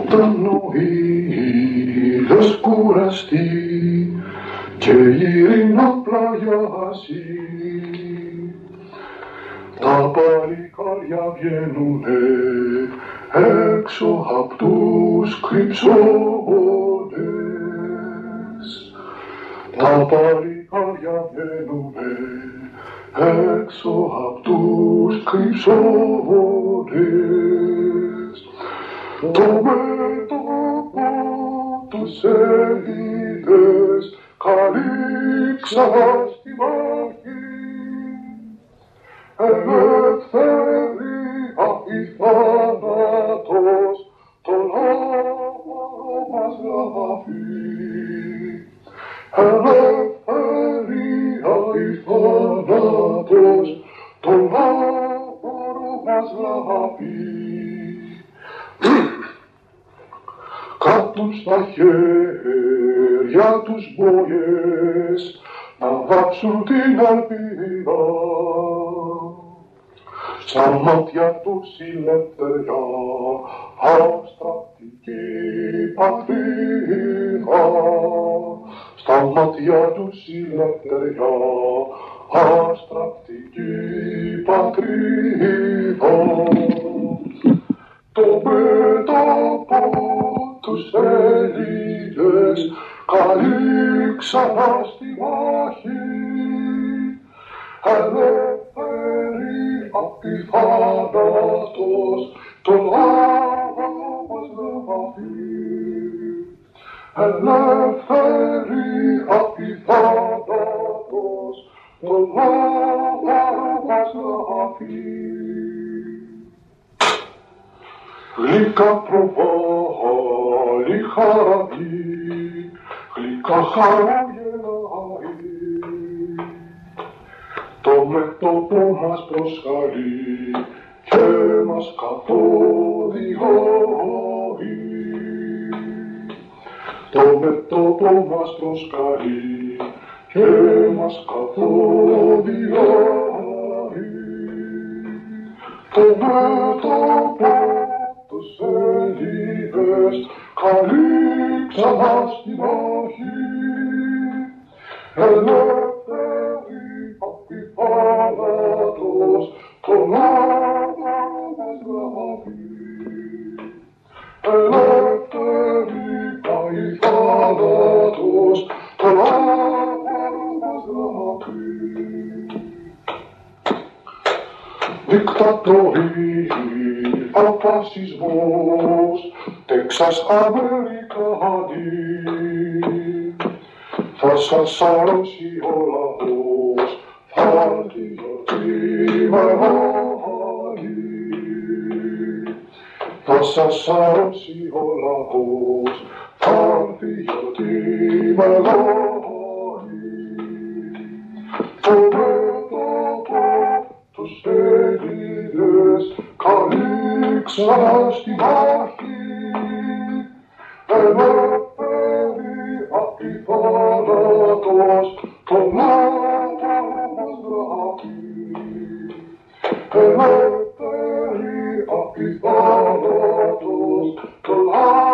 Όταν ο ήλιος κουραστεί και γυρινά πλαγιάσει, τα παλικάρια βγαίνουνε έξω απ' τους κρυψώνες. Τα παλικάρια βγαίνουνε έξω απ' τους κρυψώνες. Το μέτωπο τους Έλληνες καλύψαν στη μάχη, ελευθερία ή θάνατος, το λάβαρο μας γράφει. Ελευθερία ή θάνατος, το λάβαρο μας γράφει. Κάτουν στα χέρια τους μπόγες να βάψουν την ελπίδα, στα μάτια τους η ελευθεριά, αστρατική πατρίδα. Στα μάτια τους η ελευθεριά, αστρατική πατρίδα. Το μέτωπο τους Έλληνες καλύξαν στη μάχη, ελεύθερια ή θάνατος, το λάβαρο μας γράφει. Ελεύθερια ή θάνατος, το λάβαρο μας γράφει. Γλυκά προβάλλει χαραγή, γλυκά χαρογελάει, το μέτωπο μας προσκαλεί και μας καθοδηγεί. Το μέτωπο μας προσκαλεί και μας καθοδηγεί. Το μέτωπο τους Έλληνες καλύψαν στη μάχη, ελεύθερια ή θάνατος, το λάβαρο μας γράφει. Ελεύθερια ή θάνατος, το λάβαρο μας γράφει. Δικτατορία, φασισμός, Τέξας Αμερικάνη, θα σας αρρώσει ο λαός, θα έρθει η γιορτή μεγάλη. Θα σας αρρώσει ο λαός, θα έρθει η γιορτή μεγάλη. Το μέτωπο τους Έλληνες καλύξαν στη μάχη, ελεύθερια ή θάνατος, το λάβαρο μας γράφει. Ελεύθερια ή θάνατος, το λάβαρο